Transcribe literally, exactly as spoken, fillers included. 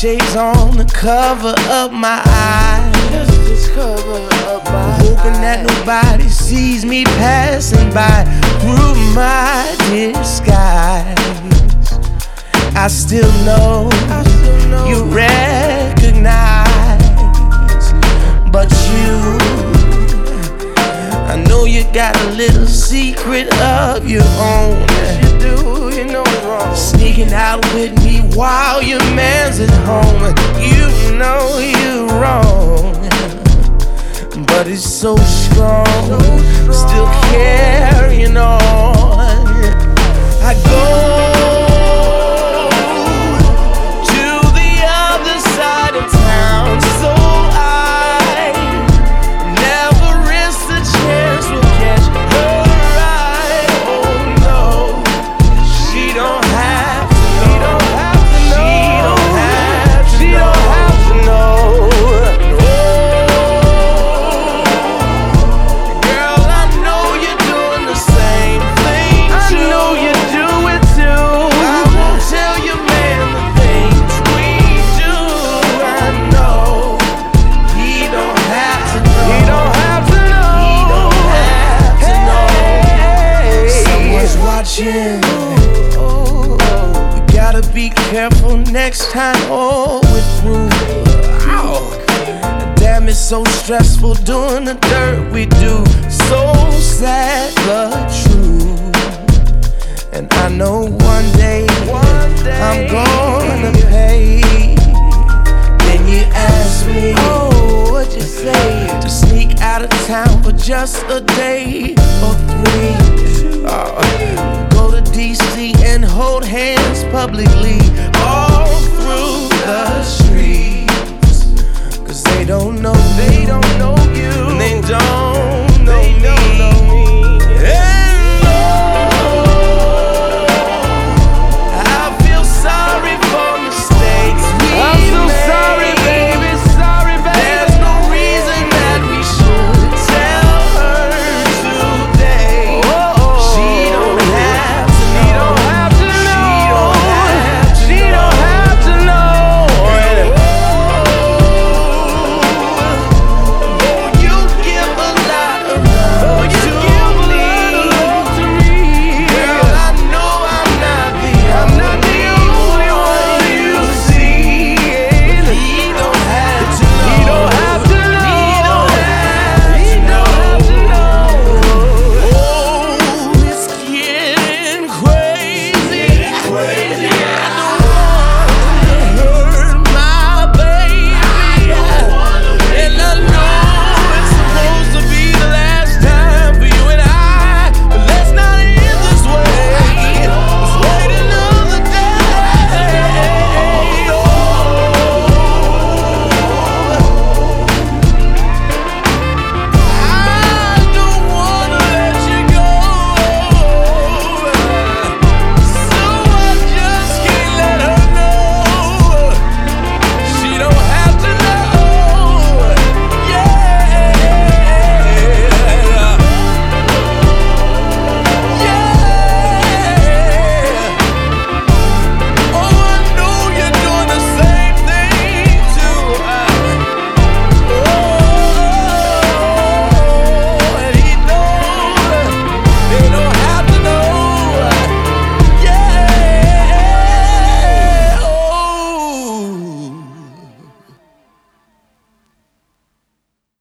shades on to cover up my eyes, just, just cover up my hoping eyes. that nobody sees me passing by through my disguise. I still know, I still know you recognize, but you, I know you got a little secret of your own. Yes, you do, you know it's wrong. Sneaking out with me while your man's at home. You know you're wrong, but it's so strong, so strong. Still carrying on. I go oh, oh, we gotta be careful next time. Oh, we're through. Ow. Damn, it's so stressful doing the dirt we do. So sad but true. And I know one day, one day I'm gonna pay. Then you ask me, oh, what'd you say? To sneak out of town for just a